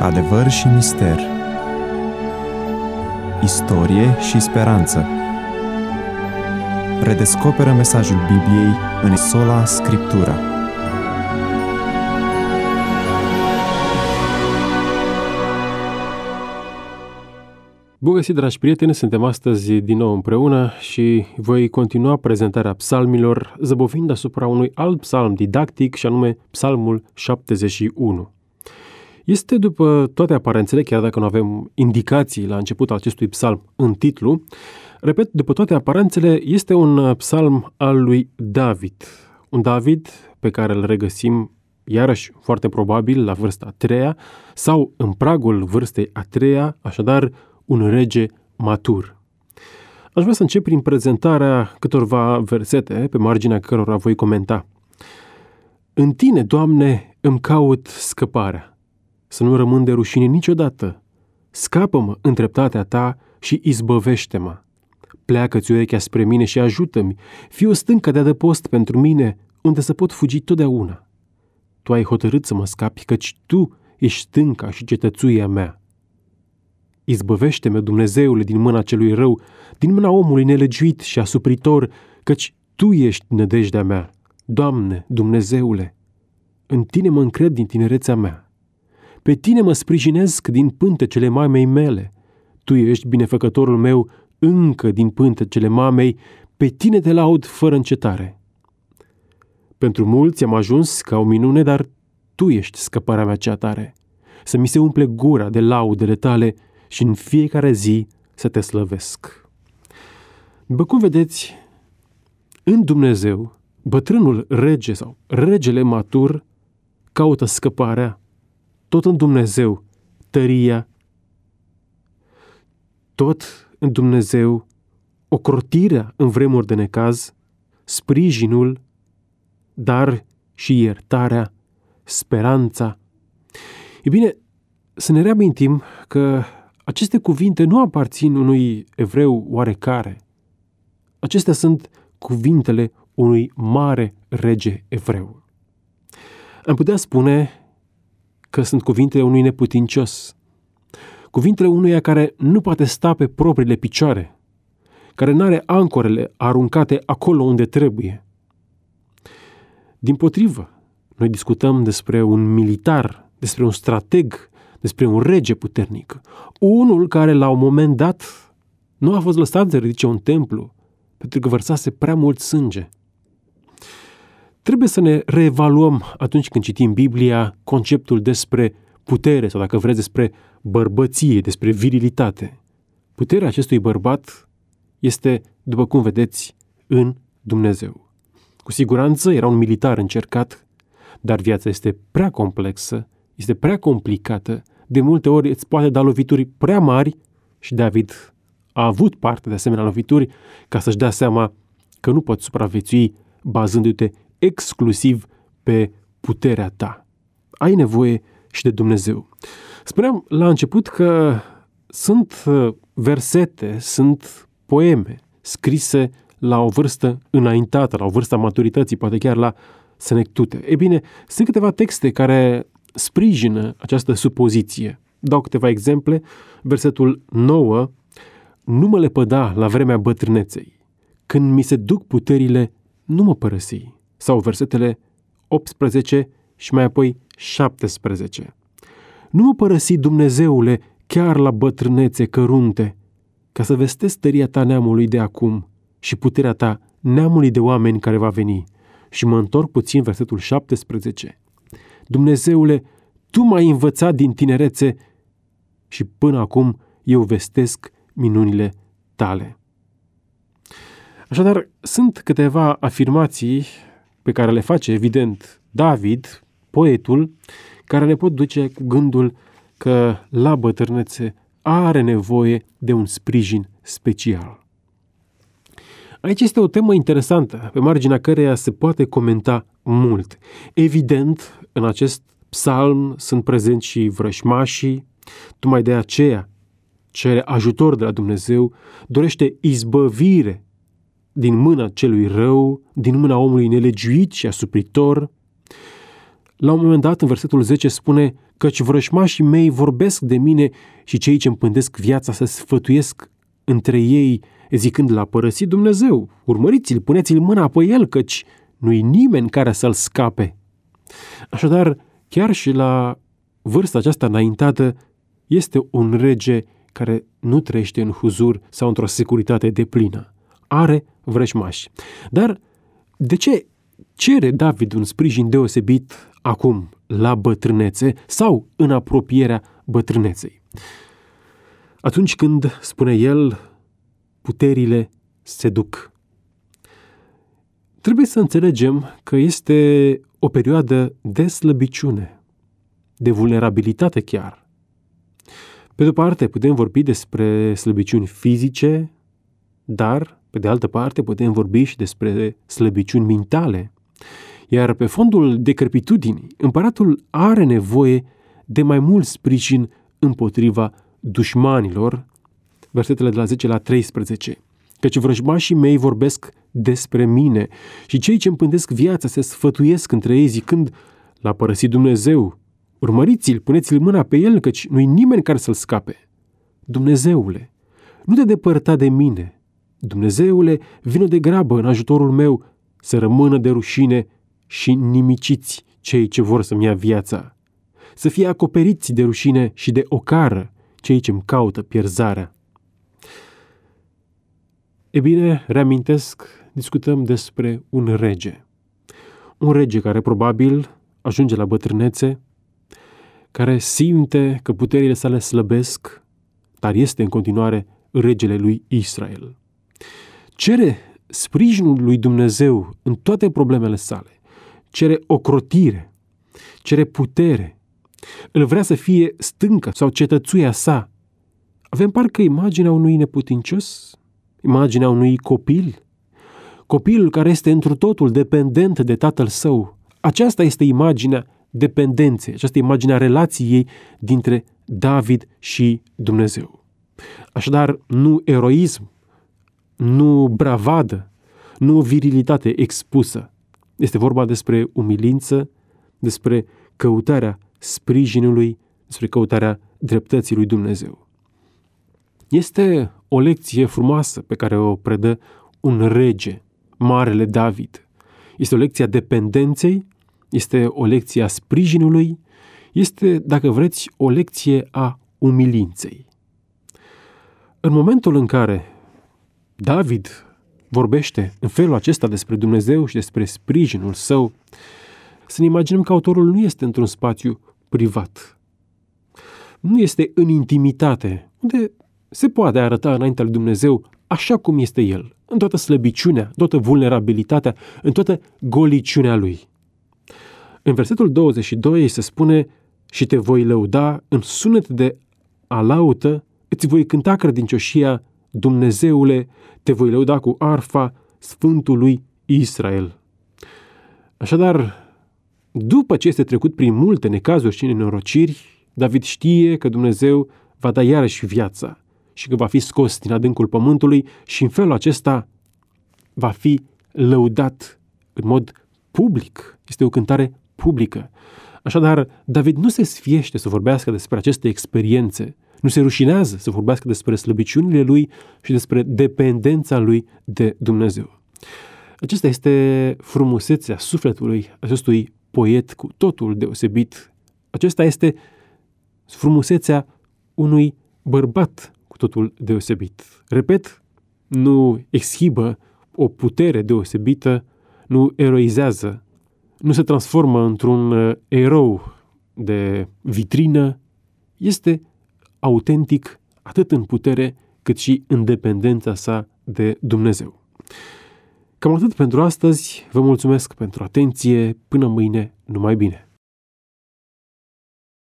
Adevăr și mister, istorie și speranță. Redescoperă mesajul Bibliei în sola Scriptura. Bun găsit, dragi prieteni! Suntem astăzi din nou împreună și voi continua prezentarea psalmilor, zăbovind asupra unui alt psalm didactic, și anume Psalmul 71. Este, după toate aparențele, chiar dacă nu avem indicații la începutul acestui psalm în titlu, repet, după toate aparențele, este un psalm al lui David. Un David pe care îl regăsim, iarăși, foarte probabil, la vârsta a treia sau în pragul vârstei a treia, așadar, un rege matur. Aș vrea să încep prin prezentarea câtorva versete pe marginea cărora voi comenta. În tine, Doamne, îmi caut scăparea, să nu rămân de rușine niciodată. Scapă-mă în dreptatea ta și izbăvește-mă. Pleacă-ți urechea spre mine și ajută-mi. Fii o stâncă de adăpost pentru mine, unde să pot fugi totdeauna. Tu ai hotărât să mă scapi, căci tu ești stânca și cetățuia mea. Izbăvește-mă, Dumnezeule, din mâna celui rău, din mâna omului nelegiuit și asupritor, căci Tu ești nădejdea mea. Doamne, Dumnezeule, în Tine mă încred din tinerețea mea. Pe Tine mă sprijinesc din pântecele mamei mele. Tu ești binefăcătorul meu încă din pântecele mamei, pe Tine te laud fără încetare. Pentru mulți am ajuns ca o minune, dar Tu ești scăparea mea cea tare. Să mi se umple gura de laudele Tale și în fiecare zi să Te slăvesc. După cum vedeți, în Dumnezeu, bătrânul rege sau regele matur caută scăparea, tot în Dumnezeu tăria, tot în Dumnezeu ocrotirea în vremuri de necaz, sprijinul, dar și iertarea, speranța. E bine, să ne reamintim că aceste cuvinte nu aparțin unui evreu oarecare. Acestea sunt cuvintele unui mare rege evreu. Am putea spune că sunt cuvintele unui neputincios, cuvintele unuia care nu poate sta pe propriile picioare, care n-are ancorele aruncate acolo unde trebuie. Dimpotrivă, noi discutăm despre un militar, despre un strateg, despre un rege puternic, unul care la un moment dat nu a fost lăsat să ridice un templu pentru că vărsase prea mult sânge. Trebuie să ne reevaluăm atunci când citim Biblia conceptul despre putere sau, dacă vreți, despre bărbăție, despre virilitate. Puterea acestui bărbat este, după cum vedeți, în Dumnezeu. Cu siguranță era un militar încercat, dar viața este prea complexă, este prea complicată, de multe ori îți poate da lovituri prea mari și David a avut parte de asemenea lovituri ca să-și dea seama că nu poți supraviețui bazându-te exclusiv pe puterea ta. Ai nevoie și de Dumnezeu. Spuneam la început că sunt versete, sunt poeme scrise la o vârstă înaintată, la o vârstă a maturității, poate chiar la senectute. E bine, sunt câteva texte care sprijină această supoziție. Dau câteva exemple. Versetul 9: nu mă lepăda la vremea bătrâneței. Când mi se duc puterile, nu mă părăsi. Sau versetele 18 și mai apoi 17. Nu mă părăsi, Dumnezeule, chiar la bătrânețe cărunte, ca să vestesc tăria ta neamului de acum și puterea ta neamului de oameni care va veni. Și mă întorc puțin, versetul 17. Dumnezeule, Tu m-ai învățat din tinerețe și până acum eu vestesc minunile Tale. Așadar, sunt câteva afirmații pe care le face, evident, David, poetul, care ne pot duce cu gândul că la bătrânețe are nevoie de un sprijin special. Aici este o temă interesantă, pe marginea căreia se poate comenta mult. Evident, în acest psalm sunt prezenți și vrășmașii, tocmai de aceea cere ajutor de la Dumnezeu, dorește izbăvire din mâna celui rău, din mâna omului nelegiuit și asupritor. La un moment dat, în versetul 10 spune: căci vrăjmașii mei vorbesc de mine și cei ce îmi pândesc viața se sfătuiesc între ei, zicând: l-a părăsit Dumnezeu, urmăriți-l, puneți-l mâna pe el, căci nu-i nimeni care să-l scape. Așadar, chiar și la vârsta aceasta înaintată, este un rege care nu trăiește în huzur sau într-o securitate deplină. Are vrăjmași. Dar de ce cere David un sprijin deosebit acum, la bătrânețe sau în apropierea bătrâneței? Atunci când, spune el, puterile se duc. Trebuie să înțelegem că este o perioadă de slăbiciune, de vulnerabilitate chiar. Pe de o parte putem vorbi despre slăbiciuni fizice, dar pe de altă parte putem vorbi și despre slăbiciuni mentale. Iar pe fondul decrepitudinii, împăratul are nevoie de mai mult sprijin împotriva dușmanilor, versetele de la 10 la 13. Căci vrăjmașii mei vorbesc despre mine și cei ce îmi pândesc viața se sfătuiesc între ei zicând: l-a părăsit Dumnezeu, urmăriți-l, puneți-l mâna pe el, căci nu-i nimeni care să-l scape. Dumnezeule, nu te depărta de mine. Dumnezeule, vină de grabă în ajutorul meu, să rămână de rușine și nimiciți cei ce vor să-mi ia viața. Să fie acoperiți de rușine și de ocară cei ce-mi caută pierzarea. E bine, reamintesc, discutăm despre un rege. Un rege care probabil ajunge la bătrânețe, care simte că puterile sale slăbesc, dar este în continuare regele lui Israel. Cere sprijinul lui Dumnezeu în toate problemele sale, cere ocrotire, cere putere, îl vrea să fie stânca sau cetățuia sa. Avem parcă imaginea unui neputincios, imaginea unui copil, copilul care este întru totul dependent de tatăl său. Aceasta este imaginea dependenței, această imagine a relației dintre David și Dumnezeu. Așadar, nu eroism, nu bravadă, nu virilitate expusă. Este vorba despre umilință, despre căutarea sprijinului, despre căutarea dreptății lui Dumnezeu. Este o lecție frumoasă pe care o predă un rege, marele David. Este o lecție a dependenței, este o lecție a sprijinului, este, dacă vreți, o lecție a umilinței. În momentul în care David vorbește în felul acesta despre Dumnezeu și despre sprijinul său, să ne imaginăm că autorul nu este într-un spațiu privat. Nu este în intimitate, unde se poate arăta înaintea lui Dumnezeu așa cum este El, în toată slăbiciunea, în toată vulnerabilitatea, în toată goliciunea Lui. În versetul 22 se spune: și te voi lăuda în sunet de alaută, îți voi cânta credincioșia, Dumnezeule, te voi lăuda cu arfa Sfântului Israel. Așadar, după ce este trecut prin multe necazuri și nenorociri, David știe că Dumnezeu va da iarăși viața și că va fi scos din adâncul pământului și în felul acesta va fi lăudat în mod public. Este o cântare publică. Așadar, David nu se sfiește să vorbească despre aceste experiențe, nu se rușinează să vorbească despre slăbiciunile lui și despre dependența lui de Dumnezeu. Acesta este frumusețea sufletului acestui poet cu totul deosebit. Acesta este frumusețea unui bărbat cu totul deosebit. Repet, nu exhibă o putere deosebită, nu eroizează, nu se transformă într-un erou de vitrină, este autentic atât în putere cât și în dependența sa de Dumnezeu. Cam atât pentru astăzi, vă mulțumesc pentru atenție, până mâine, numai bine!